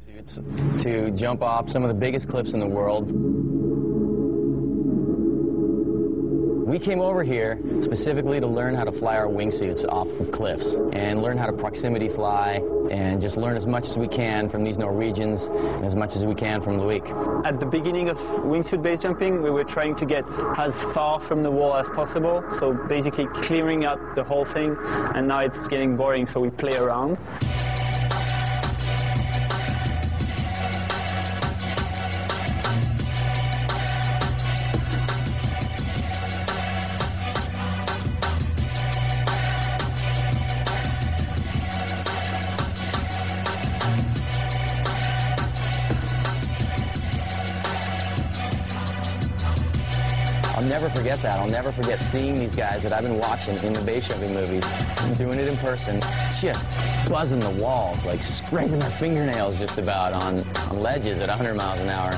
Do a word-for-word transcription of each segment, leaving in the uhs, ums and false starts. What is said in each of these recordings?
wingsuits to jump off some of the biggest cliffs in the world. We came over here specifically to learn how to fly our wingsuits off of cliffs and learn how to proximity fly and just learn as much as we can from these Norwegians and as much as we can from Loic. At the beginning of wingsuit base jumping, we were trying to get as far from the wall as possible, so basically clearing out the whole thing, and now it's getting boring, so we play around. I'll never forget that. I'll never forget seeing these guys that I've been watching in the base jumping movies, doing it in person, just buzzing the walls, like scraping their fingernails just about on, on ledges at one hundred miles an hour.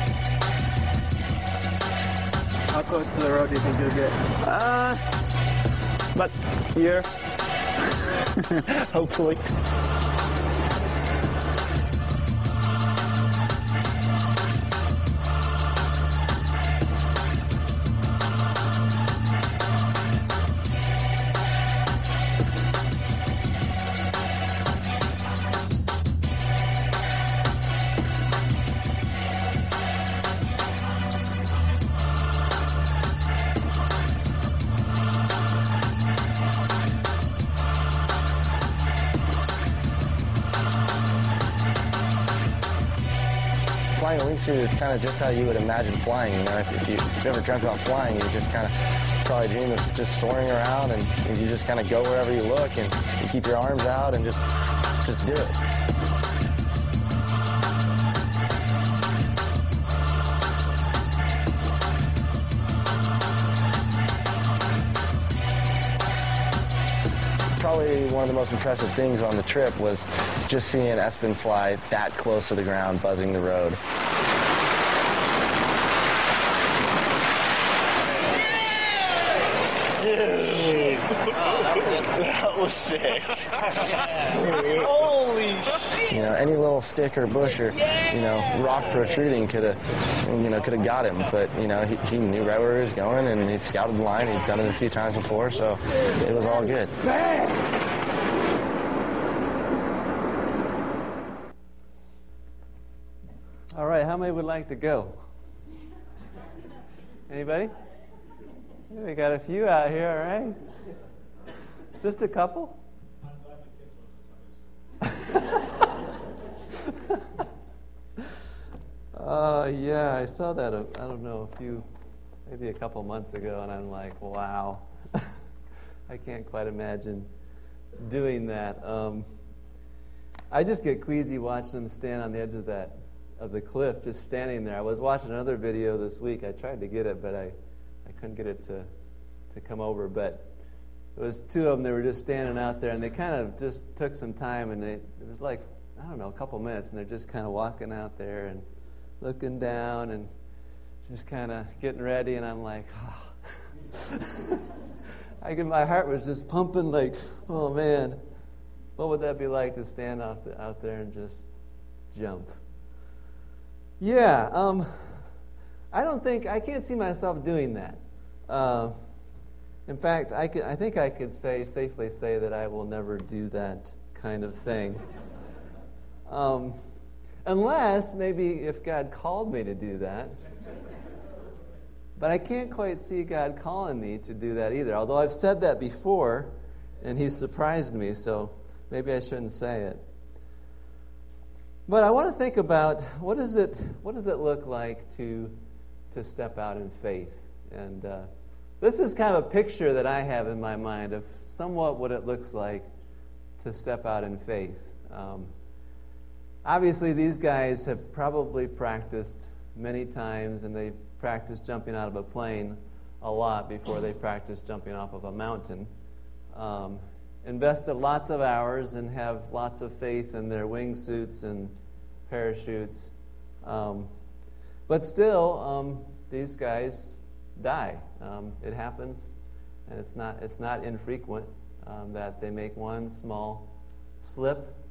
How close to the road do you think you'll get? Uh, about here. Hopefully. Flying a wingsuit is kind of just how you would imagine flying. You know, if, if, you, if you ever dreamt about flying, you just kind of probably dream of just soaring around, and you just kind of go wherever you look, and you keep your arms out and just, just do it. Probably one of the most impressive things on the trip was just seeing Espen fly that close to the ground, buzzing the road. Dude, that was sick. Holy shit! You know, any little stick or bush or, you know, rock protruding could have, you know, could have got him. But, you know, he, he knew right where he was going, and he'd scouted the line. He'd done it a few times before, so it was all good. All right, how many would like to go? Anybody? We got a few out here, all right? Just a couple? I'm glad the kids went to Sunday school. Uh, yeah, I saw that, a, I don't know, a few, maybe a couple months ago, and I'm like, wow. I can't quite imagine doing that. Um, I just get queasy watching them stand on the edge of that, of the cliff, just standing there. I was watching another video this week. I tried to get it, but I, I couldn't get it to, to come over. But it was two of them. They were just standing out there, and they kind of just took some time, and they, it was like, I don't know, a couple minutes, and they're just kind of walking out there and looking down and just kind of getting ready, and I'm like, oh. I can, my heart was just pumping like, oh, man, what would that be like to stand out, the, out there and just jump? Yeah, um, I don't think, I can't see myself doing that. Uh, in fact, I, could, I think I could say, safely say that I will never do that kind of thing. Um, unless, maybe if God called me to do that. But I can't quite see God calling me to do that either, although I've said that before, and He's surprised me, so maybe I shouldn't say it. But I want to think about what is it, what does it look like to, to step out in faith? And uh, this is kind of a picture that I have in my mind of somewhat what it looks like to step out in faith. Um, obviously, these guys have probably practiced many times, and they practiced jumping out of a plane a lot before they practiced jumping off of a mountain. Um, invested lots of hours and have lots of faith in their wingsuits and parachutes. Um, but still, um, these guys die. Um, it happens, and it's not it's not infrequent um, that they make one small slip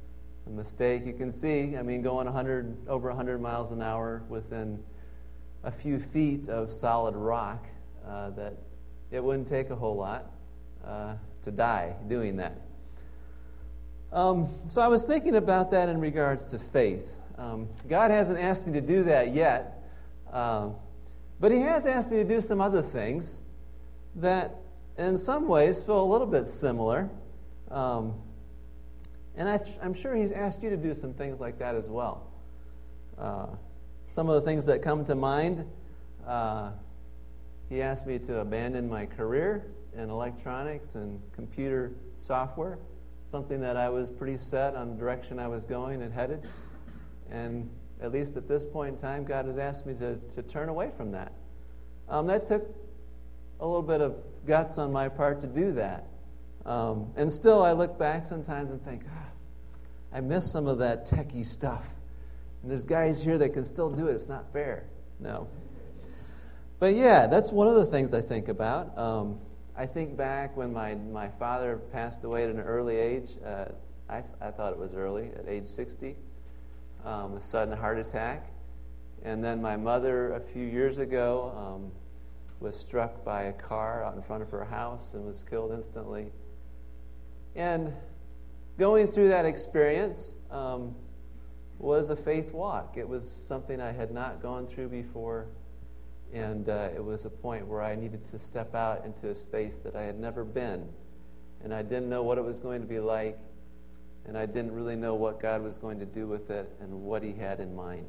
a mistake. You can see, I mean, going one hundred, over one hundred miles an hour within a few feet of solid rock, uh, that it wouldn't take a whole lot uh, to die doing that. Um, so I was thinking about that in regards to faith. Um, God hasn't asked me to do that yet, um, but He has asked me to do some other things that in some ways feel a little bit similar. Um, and I th- I'm sure He's asked you to do some things like that as well. Uh, some of the things that come to mind, uh, He asked me to abandon my career in electronics and computer software, something that I was pretty set on the direction I was going and headed. And at least at this point in time, God has asked me to, to turn away from that. Um, that took a little bit of guts on my part to do that. Um, and still, I look back sometimes and think, ah, I miss some of that techie stuff. And there's guys here that can still do it. It's not fair. No. But yeah, that's one of the things I think about. Um, I think back when my, my father passed away at an early age. Uh, I, th- I thought it was early, at age sixty. Um, a sudden heart attack. And then my mother, a few years ago, um, was struck by a car out in front of her house and was killed instantly. And going through that experience um, was a faith walk. It was something I had not gone through before, and uh, it was a point where I needed to step out into a space that I had never been, and I didn't know what it was going to be like, and I didn't really know what God was going to do with it and what He had in mind.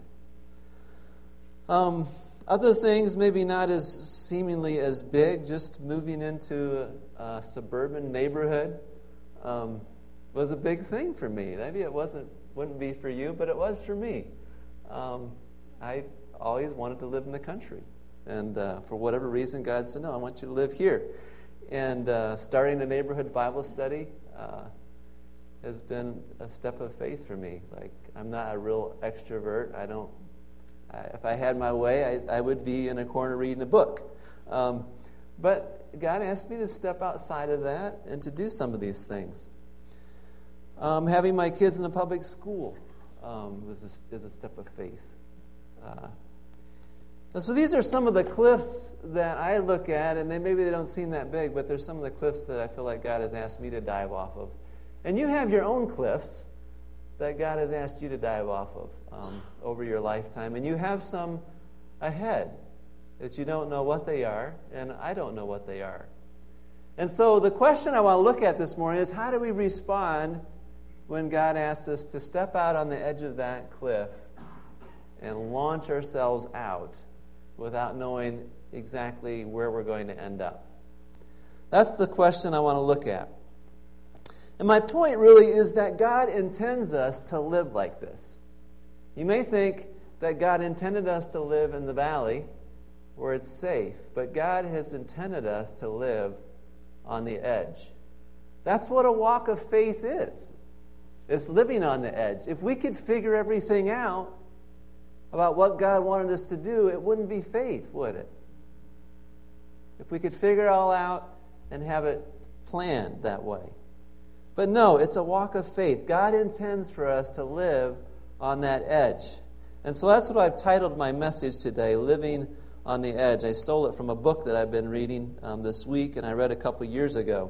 Um, other things, maybe not as seemingly as big, just moving into a, a suburban neighborhood um, was a big thing for me. Maybe it wasn't, wouldn't be for you, but it was for me. Um, I always wanted to live in the country. And uh, for whatever reason, God said, no, I want you to live here. And uh, starting a neighborhood Bible study uh, has been a step of faith for me. Like, I'm not a real extrovert. I don't, I, if I had my way, I, I would be in a corner reading a book. Um, but God asked me to step outside of that and to do some of these things. Um, having my kids in a public school um, was a, is a step of faith. Uh, and so these are some of the cliffs that I look at, and they, maybe they don't seem that big, but there's some of the cliffs that I feel like God has asked me to dive off of. And you have your own cliffs that God has asked you to dive off of um, over your lifetime. And you have some ahead that you don't know what they are, and I don't know what they are. And so the question I want to look at this morning is, how do we respond when God asks us to step out on the edge of that cliff and launch ourselves out without knowing exactly where we're going to end up? That's the question I want to look at. And my point really is that God intends us to live like this. You may think that God intended us to live in the valley where it's safe, but God has intended us to live on the edge. That's what a walk of faith is. It's living on the edge. If we could figure everything out about what God wanted us to do, it wouldn't be faith, would it? If we could figure it all out and have it planned that way. But no, it's a walk of faith. God intends for us to live on that edge. And so that's what I've titled my message today, Living on the Edge. I stole it from a book that I've been reading um, this week, and I read a couple years ago.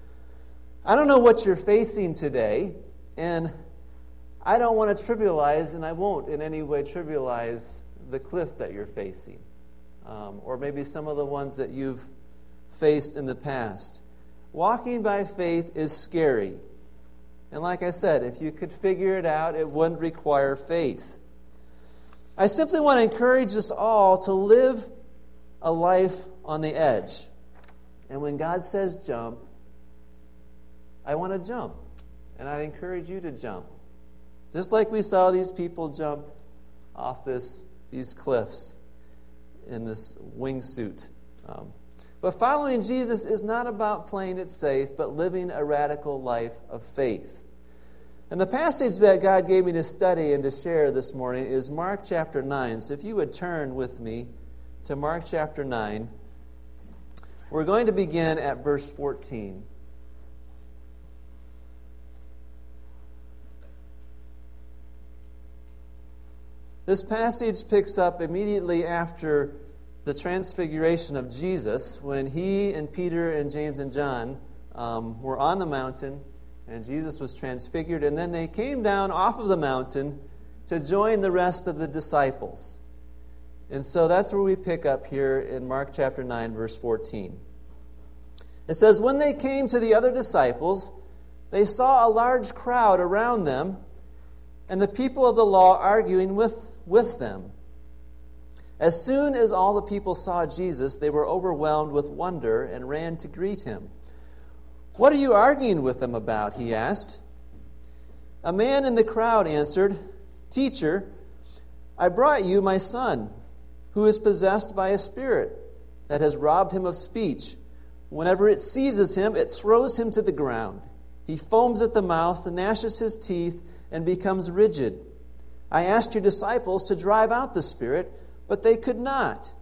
I don't know what you're facing today, and I don't want to trivialize, and I won't in any way trivialize the cliff that you're facing, um, or maybe some of the ones that you've faced in the past. Walking by faith is scary. And like I said, if you could figure it out, it wouldn't require faith. I simply want to encourage us all to live a life on the edge. And when God says jump, I want to jump. And I encourage you to jump. Just like we saw these people jump off this these cliffs in this wingsuit. Um, but following Jesus is not about playing it safe, but living a radical life of faith. And the passage that God gave me to study and to share this morning is Mark chapter nine. So if you would turn with me to Mark chapter nine, we're going to begin at verse fourteen. This passage picks up immediately after the transfiguration of Jesus, when he and Peter and James and John um, were on the mountain, and Jesus was transfigured, and then they came down off of the mountain to join the rest of the disciples. And so that's where we pick up here in Mark chapter nine, verse fourteen. It says, "When they came to the other disciples, they saw a large crowd around them, and the people of the law arguing with, with them. As soon as all the people saw Jesus, they were overwhelmed with wonder and ran to greet him. 'What are you arguing with them about?' he asked. A man in the crowd answered, 'Teacher, I brought you my son, who is possessed by a spirit that has robbed him of speech. Whenever it seizes him, it throws him to the ground. He foams at the mouth, gnashes his teeth, and becomes rigid. I asked your disciples to drive out the spirit, but they could not.'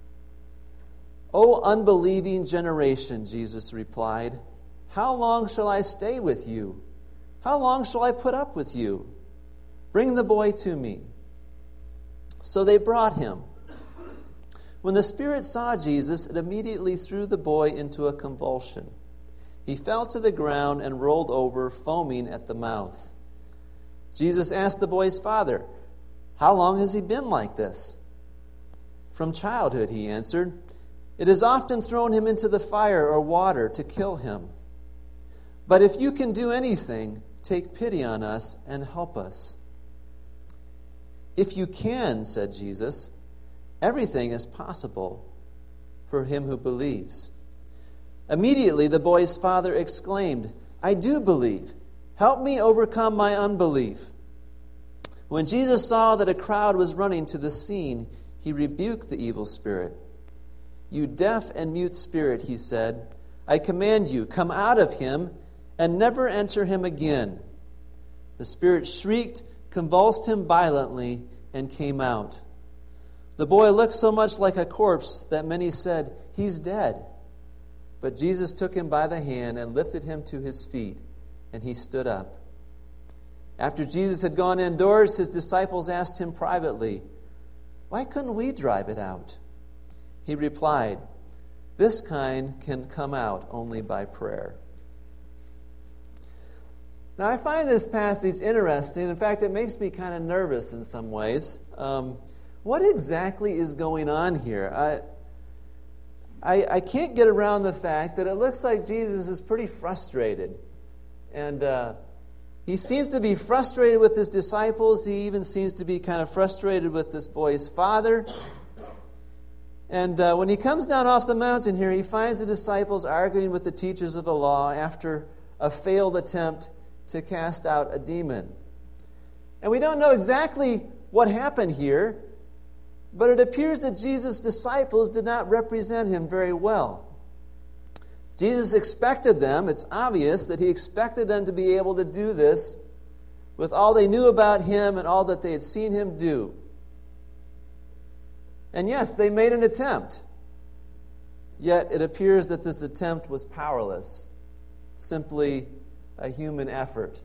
'O unbelieving generation,' Jesus replied, 'how long shall I stay with you? How long shall I put up with you? Bring the boy to me.' So they brought him. When the spirit saw Jesus, it immediately threw the boy into a convulsion. He fell to the ground and rolled over, foaming at the mouth. Jesus asked the boy's father, 'How long has he been like this?' 'From childhood,' he answered. 'It has often thrown him into the fire or water to kill him. But if you can do anything, take pity on us and help us.' 'If you can,' said Jesus, 'everything is possible for him who believes.' Immediately the boy's father exclaimed, 'I do believe. Help me overcome my unbelief.' When Jesus saw that a crowd was running to the scene, he rebuked the evil spirit. 'You deaf and mute spirit,' he said, 'I command you, come out of him and never enter him again.' The spirit shrieked, convulsed him violently, and came out. The boy looked so much like a corpse that many said, 'He's dead.' But Jesus took him by the hand and lifted him to his feet, and he stood up. After Jesus had gone indoors, his disciples asked him privately, 'Why couldn't we drive it out?' He replied, 'This kind can come out only by prayer.'" Now, I find this passage interesting. In fact, it makes me kind of nervous in some ways. Um, what exactly is going on here? I, I, I can't get around the fact that it looks like Jesus is pretty frustrated. And uh, he seems to be frustrated with his disciples. He even seems to be kind of frustrated with this boy's father. And uh, when he comes down off the mountain here, he finds the disciples arguing with the teachers of the law after a failed attempt to cast out a demon. And we don't know exactly what happened here, but it appears that Jesus' disciples did not represent him very well. Jesus expected them, it's obvious that he expected them to be able to do this with all they knew about him and all that they had seen him do. And yes, they made an attempt. Yet it appears that this attempt was powerless, simply a human effort.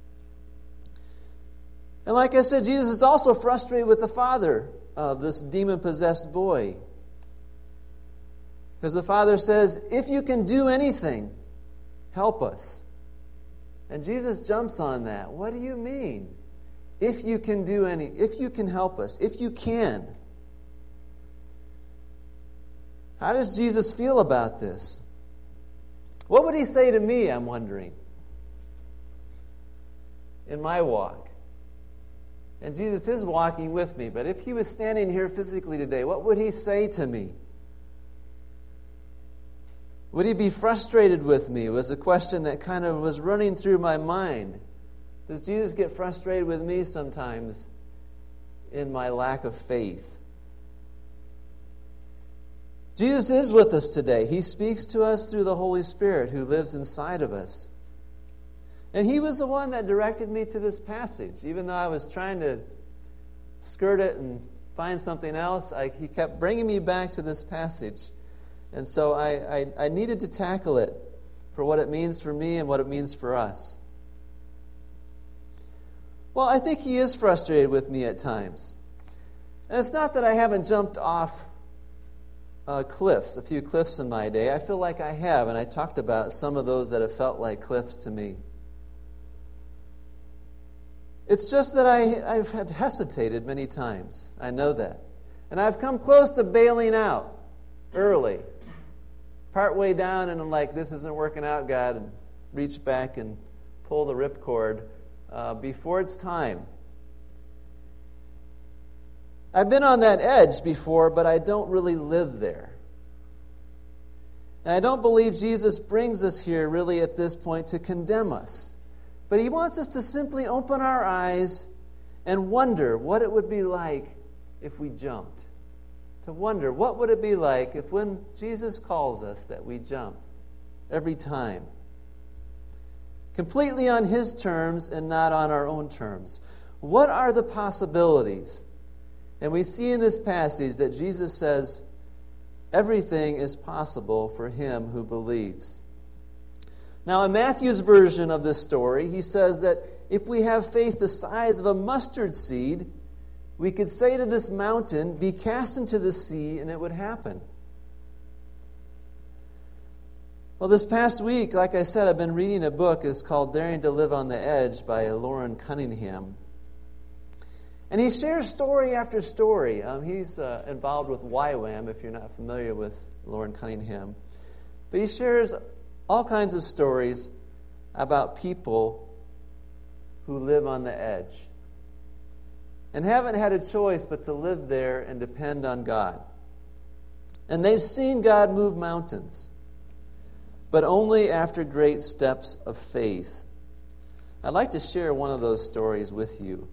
And like I said, Jesus is also frustrated with the father of this demon-possessed boy. Because the father says, "If you can do anything, help us." And Jesus jumps on that. What do you mean? If you can do any, if you can help us, if you can. How does Jesus feel about this? What would he say to me, I'm wondering, in my walk? And Jesus is walking with me, but if he was standing here physically today, what would he say to me? Would he be frustrated with me? Was a question that kind of was running through my mind. Does Jesus get frustrated with me sometimes in my lack of faith? Jesus is with us today. He speaks to us through the Holy Spirit who lives inside of us. And he was the one that directed me to this passage. Even though I was trying to skirt it and find something else, I, he kept bringing me back to this passage. And so I, I, I needed to tackle it for what it means for me and what it means for us. Well, I think he is frustrated with me at times. And it's not that I haven't jumped off uh, cliffs, a few cliffs in my day. I feel like I have, and I talked about some of those that have felt like cliffs to me. It's just that I, I've had hesitated many times. I know that. And I've come close to bailing out early. Partway down, and I'm like, this isn't working out, God, and reach back and pull the ripcord uh, before it's time. I've been on that edge before, but I don't really live there. And I don't believe Jesus brings us here really at this point to condemn us. But he wants us to simply open our eyes and wonder what it would be like if we jumped. To wonder, what would it be like if when Jesus calls us that we jump every time? Completely on his terms and not on our own terms. What are the possibilities? And we see in this passage that Jesus says, everything is possible for him who believes. Now, in Matthew's version of this story, he says that if we have faith the size of a mustard seed, we could say to this mountain, be cast into the sea, and it would happen. Well, this past week, like I said, I've been reading a book. It's called Daring to Live on the Edge by Loren Cunningham. And he shares story after story. Um, he's uh, involved with Y WAM, if you're not familiar with Loren Cunningham. But he shares all kinds of stories about people who live on the edge and haven't had a choice but to live there and depend on God. And they've seen God move mountains, but only after great steps of faith. I'd like to share one of those stories with you.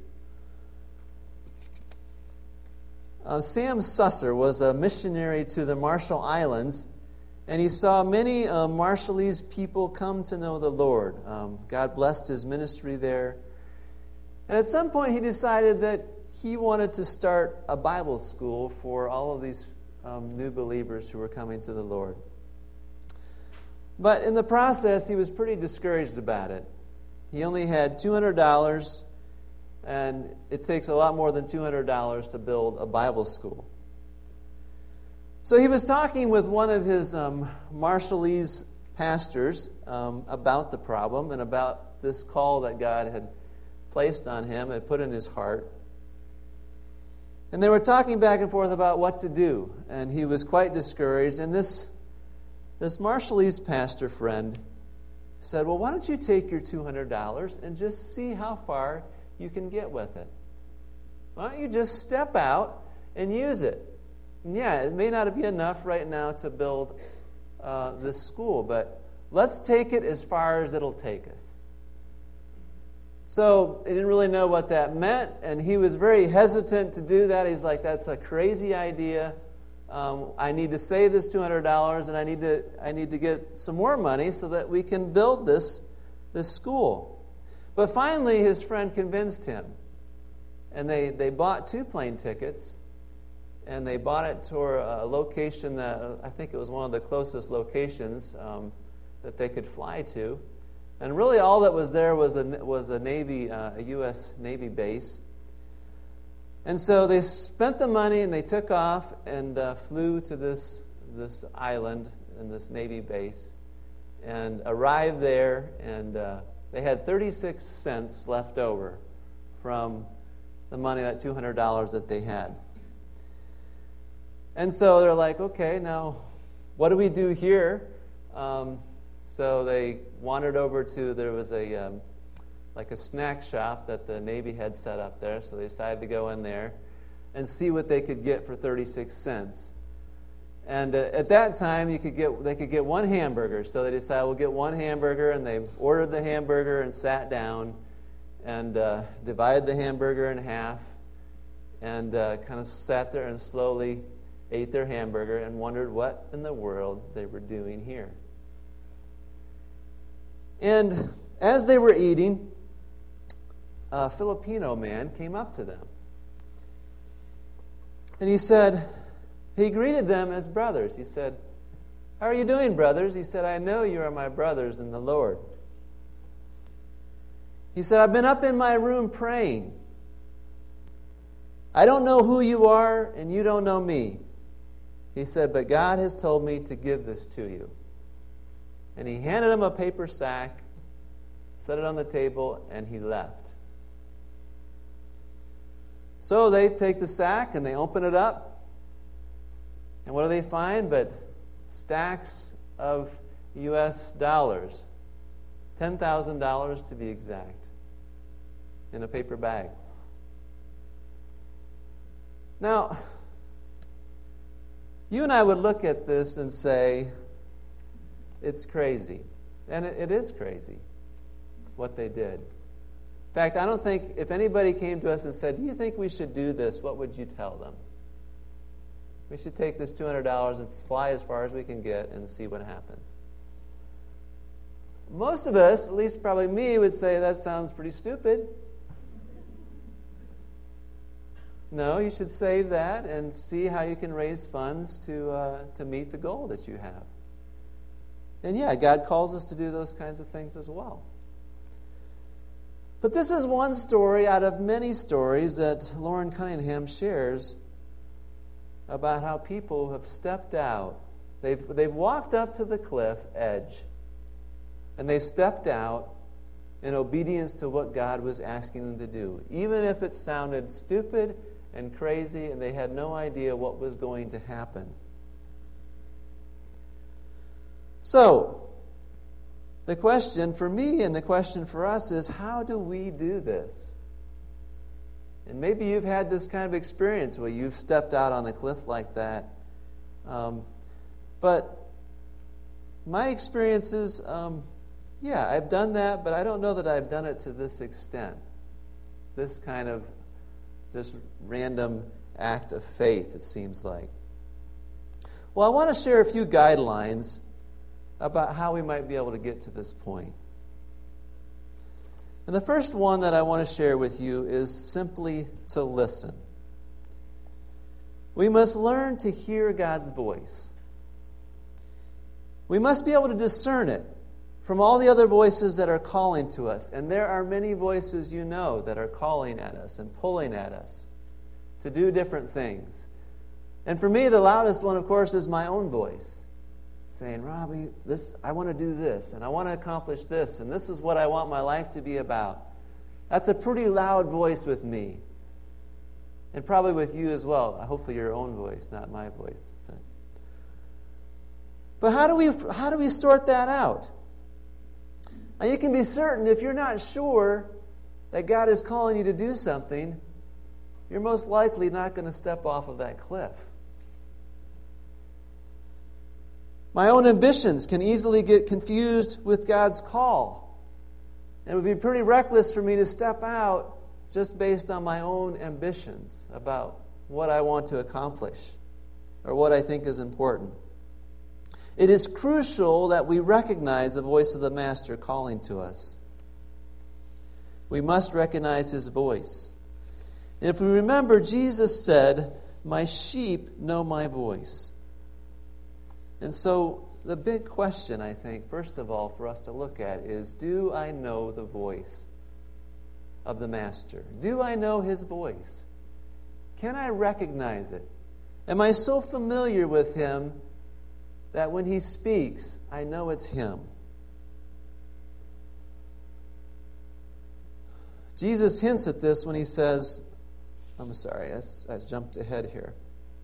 Uh, Sam Susser was a missionary to the Marshall Islands, and he saw many uh, Marshallese people come to know the Lord. Um, God blessed his ministry there. And at some point he decided that he wanted to start a Bible school for all of these um, new believers who were coming to the Lord. But in the process, he was pretty discouraged about it. He only had two hundred dollars, and it takes a lot more than two hundred dollars to build a Bible school. So he was talking with one of his um, Marshallese pastors um, about the problem and about this call that God had placed on him, had put in his heart. And they were talking back and forth about what to do. And he was quite discouraged. And this, this Marshallese pastor friend said, well, why don't you take your two hundred dollars and just see how far you can get with it? Why don't you just step out and use it? And yeah, it may not be enough right now to build uh, this school, but let's take it as far as it'll take us. So he didn't really know what that meant, and he was very hesitant to do that. He's like, that's a crazy idea. Um, I need to save this two hundred dollars, and I need to I need to get some more money so that we can build this, this school. But finally, his friend convinced him, and they, they bought two plane tickets, and they bought it to a location that uh, I think it was one of the closest locations um, that they could fly to. And really all that was there was a, was a Navy, uh, a U S Navy base. And so they spent the money and they took off and uh, flew to this, this island and this Navy base and arrived there, and uh, they had thirty-six cents left over from the money, that two hundred dollars that they had. And so they're like, okay, now what do we do here? Um, so they wandered over to, there was a um, like a snack shop that the Navy had set up there. So they decided to go in there and see what they could get for thirty-six cents. And uh, at that time, you could get they could get one hamburger. So they decided, we'll get one hamburger, and they ordered the hamburger and sat down and uh, divided the hamburger in half and uh, kind of sat there and slowly ate their hamburger and wondered what in the world they were doing here. And as they were eating, a Filipino man came up to them. And he said, he greeted them as brothers. He said, how are you doing, brothers? He said, I know you are my brothers in the Lord. He said, I've been up in my room praying. I don't know who you are, and you don't know me. He said, but God has told me to give this to you. And he handed him a paper sack, set it on the table, and he left. So they take the sack and they open it up. And what do they find but stacks of U S dollars? ten thousand dollars to be exact, in a paper bag. Now, you and I would look at this and say, it's crazy. And it, it is crazy what they did. In fact, I don't think if anybody came to us and said, do you think we should do this, what would you tell them? We should take this two hundred dollars and fly as far as we can get and see what happens. Most of us, at least probably me, would say that sounds pretty stupid. No, you should save that and see how you can raise funds to uh, to meet the goal that you have. And yeah, God calls us to do those kinds of things as well. But this is one story out of many stories that Loren Cunningham shares about how people have stepped out. They've, they've walked up to the cliff edge, and they stepped out in obedience to what God was asking them to do, even if it sounded stupid and crazy and they had no idea what was going to happen. So, the question for me and the question for us is, how do we do this? And maybe you've had this kind of experience where you've stepped out on a cliff like that. Um, but my experience is, um, yeah, I've done that, but I don't know that I've done it to this extent. This kind of just random act of faith, it seems like. Well, I want to share a few guidelines about how we might be able to get to this point. And the first one that I want to share with you is simply to listen. We must learn to hear God's voice. We must be able to discern it from all the other voices that are calling to us. And there are many voices you know that are calling at us and pulling at us to do different things. And for me, the loudest one, of course, is my own voice, saying, Robbie, this, I want to do this, and I want to accomplish this, and this is what I want my life to be about. That's a pretty loud voice with me. And probably with you as well. Hopefully your own voice, not my voice. But, but how do we how do we sort that out? And you can be certain if you're not sure that God is calling you to do something, you're most likely not going to step off of that cliff. My own ambitions can easily get confused with God's call. And it would be pretty reckless for me to step out just based on my own ambitions about what I want to accomplish or what I think is important. It is crucial that we recognize the voice of the Master calling to us. We must recognize His voice. And if we remember, Jesus said, "My sheep know my voice." And so the big question, I think, first of all, for us to look at is, do I know the voice of the Master? Do I know His voice? Can I recognize it? Am I so familiar with Him that when He speaks, I know it's Him? Jesus hints at this when He says, I'm sorry, I, I jumped ahead here.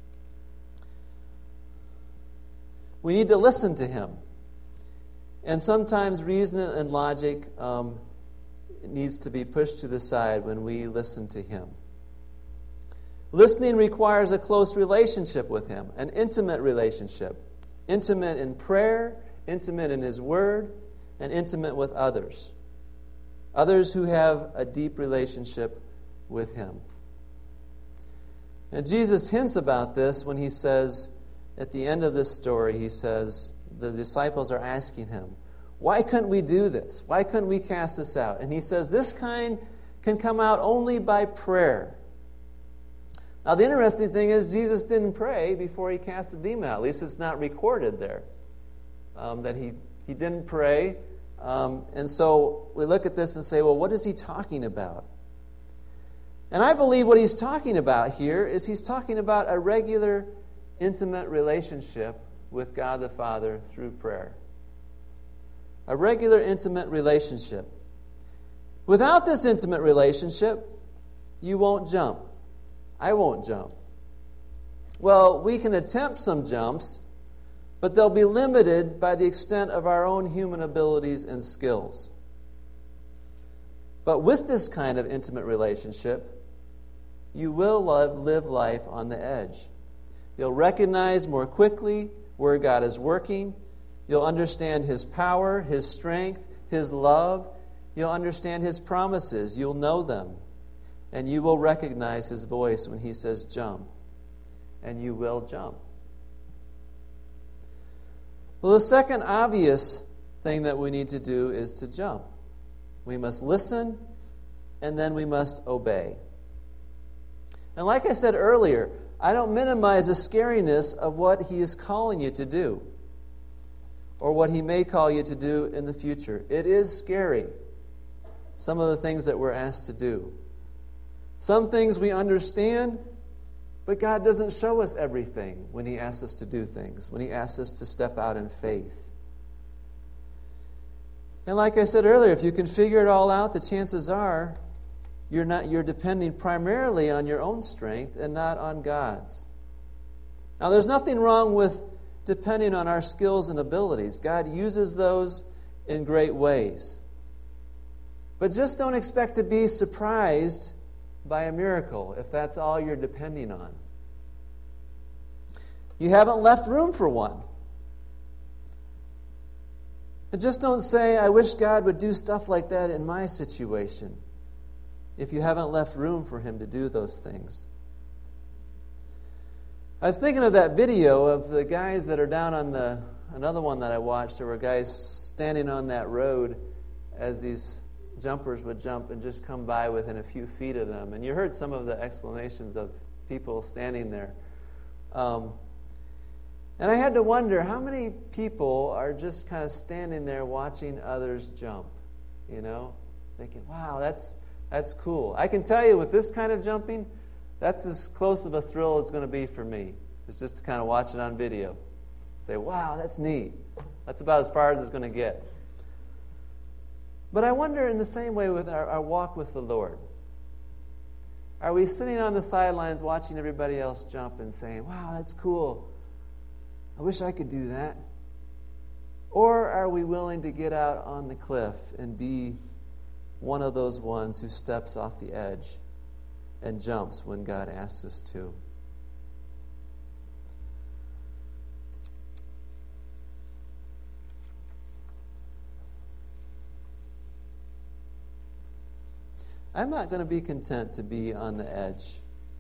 We need to listen to Him. And sometimes reason and logic um, needs to be pushed to the side when we listen to Him. Listening requires a close relationship with Him, an intimate relationship. Intimate in prayer, intimate in His Word, and intimate with others. Others who have a deep relationship with Him. And Jesus hints about this when He says, at the end of this story, He says, the disciples are asking Him, why couldn't we do this? Why couldn't we cast this out? And He says, this kind can come out only by prayer. Now, the interesting thing is, Jesus didn't pray before He cast the demon out. At least it's not recorded there, um, that he, he didn't pray. Um, and so we look at this and say, well, what is He talking about? And I believe what he's talking about here is he's talking about a regular, intimate relationship with God the Father through prayer. A regular, intimate relationship. Without this intimate relationship, you won't jump. I won't jump. Well, we can attempt some jumps, but they'll be limited by the extent of our own human abilities and skills. But with this kind of intimate relationship, you will love, live life on the edge. You'll recognize more quickly where God is working. You'll understand His power, His strength, His love. You'll understand His promises. You'll know them. And you will recognize His voice when He says jump. And you will jump. Well, the second obvious thing that we need to do is to jump. We must listen, and then we must obey. And like I said earlier, I don't minimize the scariness of what He is calling you to do, or what He may call you to do in the future. It is scary, some of the things that we're asked to do. Some things we understand, but God doesn't show us everything when He asks us to do things, when He asks us to step out in faith. And like I said earlier, if you can figure it all out, the chances are you're not you're depending primarily on your own strength and not on God's. Now, there's nothing wrong with depending on our skills and abilities. God uses those in great ways. But just don't expect to be surprised by a miracle if that's all you're depending on. You haven't left room for one. And just don't say, I wish God would do stuff like that in my situation, if you haven't left room for Him to do those things. I was thinking of that video of the guys that are down on the, another one that I watched, there were guys standing on that road as these jumpers would jump and just come by within a few feet of them. And you heard some of the explanations of people standing there. Um, and I had to wonder, how many people are just kind of standing there watching others jump, you know, thinking, wow, that's that's cool. I can tell you with this kind of jumping, that's as close of a thrill as it's going to be for me. It's just to kind of watch it on video. Say, wow, that's neat. That's about as far as it's going to get. But I wonder in the same way with our, our walk with the Lord. Are we sitting on the sidelines watching everybody else jump and saying, wow, that's cool. I wish I could do that. Or are we willing to get out on the cliff and be one of those ones who steps off the edge and jumps when God asks us to? I'm not going to be content to be on the edge.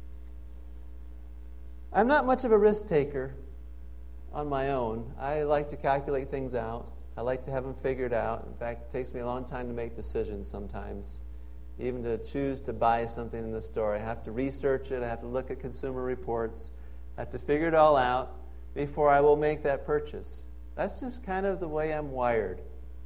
I'm not much of a risk taker on my own. I like to calculate things out. I like to have them figured out. In fact, it takes me a long time to make decisions sometimes. Even to choose to buy something in the store, I have to research it. I have to look at consumer reports. I have to figure it all out before I will make that purchase. That's just kind of the way I'm wired.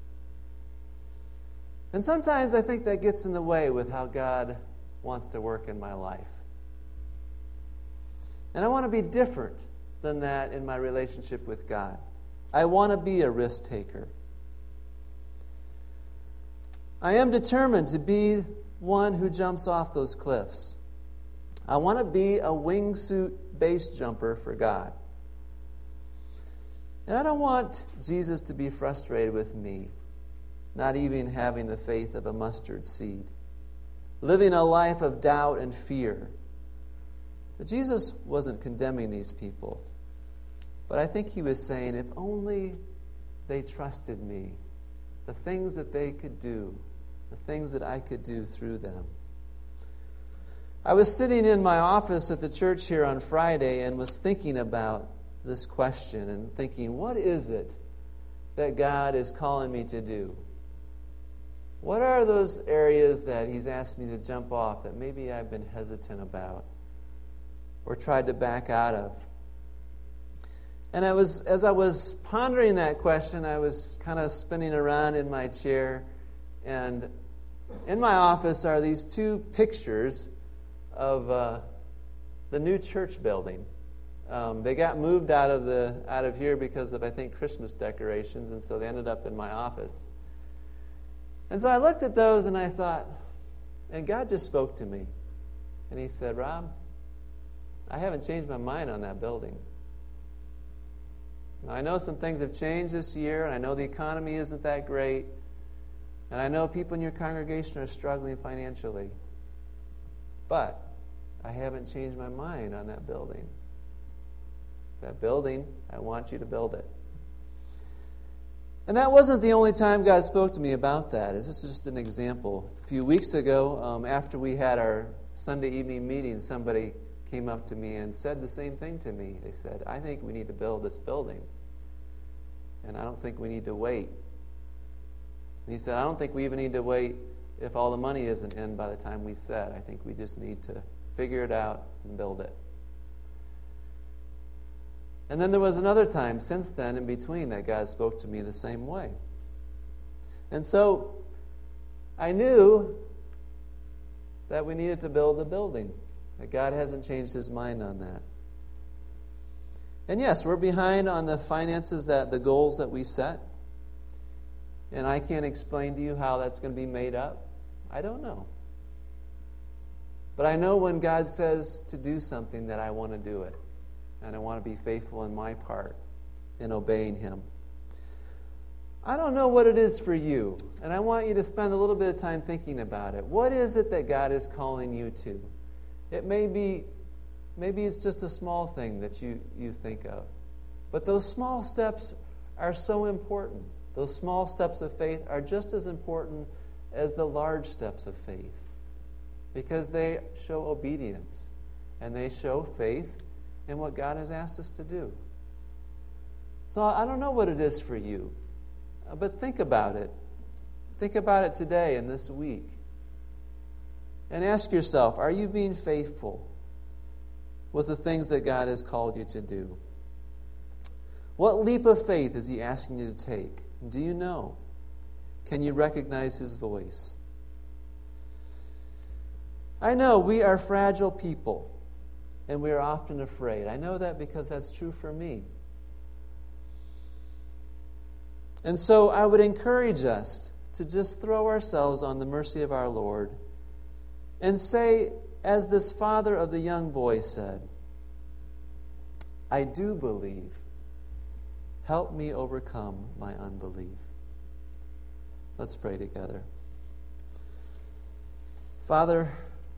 And sometimes I think that gets in the way with how God wants to work in my life. And I want to be different than that in my relationship with God. I want to be a risk taker. I am determined to be one who jumps off those cliffs. I want to be a wingsuit base jumper for God. And I don't want Jesus to be frustrated with me, not even having the faith of a mustard seed, living a life of doubt and fear. But Jesus wasn't condemning these people. But I think He was saying, if only they trusted me, the things that they could do, the things that I could do through them. I was sitting in my office at the church here on Friday and was thinking about this question and thinking, what is it that God is calling me to do? What are those areas that He's asked me to jump off that maybe I've been hesitant about or tried to back out of? And I was, as I was pondering that question, I was kind of spinning around in my chair. And in my office are these two pictures of uh, the new church building. Um, they got moved out of the out of here because of, I think, Christmas decorations, and so they ended up in my office. And so I looked at those and I thought, and God just spoke to me. And he said, Rob, I haven't changed my mind on that building. Now, I know some things have changed this year, and I know the economy isn't that great, and I know people in your congregation are struggling financially. But I haven't changed my mind on that building. That building, I want you to build it. And that wasn't the only time God spoke to me about that. This is just an example. A few weeks ago, um, after we had our Sunday evening meeting, somebody came up to me and said the same thing to me. They said, I think we need to build this building. And I don't think we need to wait. And he said, I don't think we even need to wait if all the money isn't in by the time we set. I think we just need to figure it out and build it. And then there was another time since then, in between, that God spoke to me the same way. And so I knew that we needed to build the building, that God hasn't changed his mind on that. And yes, we're behind on the finances, that the goals that we set. And I can't explain to you how that's going to be made up. I don't know. But I know when God says to do something that I want to do it. And I want to be faithful in my part in obeying him. I don't know what it is for you. And I want you to spend a little bit of time thinking about it. What is it that God is calling you to? It may be, maybe it's just a small thing that you, you think of. But those small steps are so important. Those small steps of faith are just as important as the large steps of faith. Because they show obedience. And they show faith in what God has asked us to do. So I don't know what it is for you. But think about it. Think about it today and this week. And ask yourself, are you being faithful with the things that God has called you to do? What leap of faith is he asking you to take? Do you know? Can you recognize his voice? I know we are fragile people, and we are often afraid. I know that because that's true for me. And so I would encourage us to just throw ourselves on the mercy of our Lord and say, as this father of the young boy said, I do believe. Help me overcome my unbelief. Let's pray together. Father,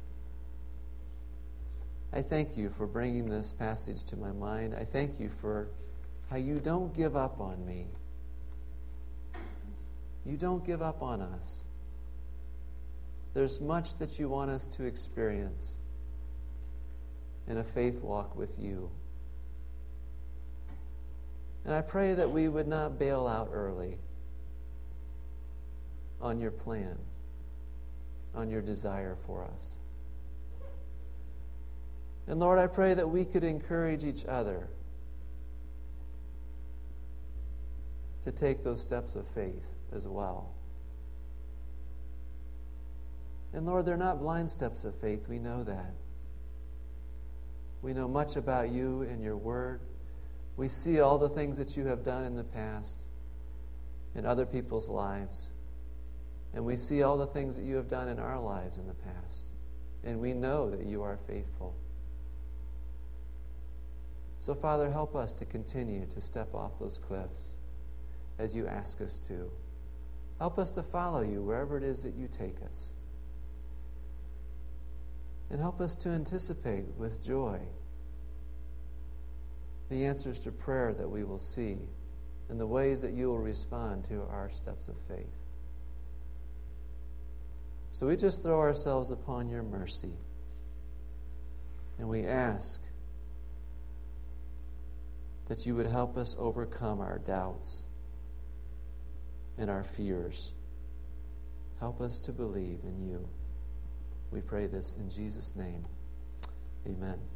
I thank you for bringing this passage to my mind. I thank you for how you don't give up on me. You don't give up on us. There's much that you want us to experience in a faith walk with you. And I pray that we would not bail out early on your plan, on your desire for us. And Lord, I pray that we could encourage each other to take those steps of faith as well. And Lord, they're not blind steps of faith. We know that. We know much about you and your word. We see all the things that you have done in the past in other people's lives. And we see all the things that you have done in our lives in the past. And we know that you are faithful. So, Father, help us to continue to step off those cliffs as you ask us to. Help us to follow you wherever it is that you take us. And help us to anticipate with joy the answers to prayer that we will see and the ways that you will respond to our steps of faith. So we just throw ourselves upon your mercy and we ask that you would help us overcome our doubts and our fears. Help us to believe in you. We pray this in Jesus' name. Amen.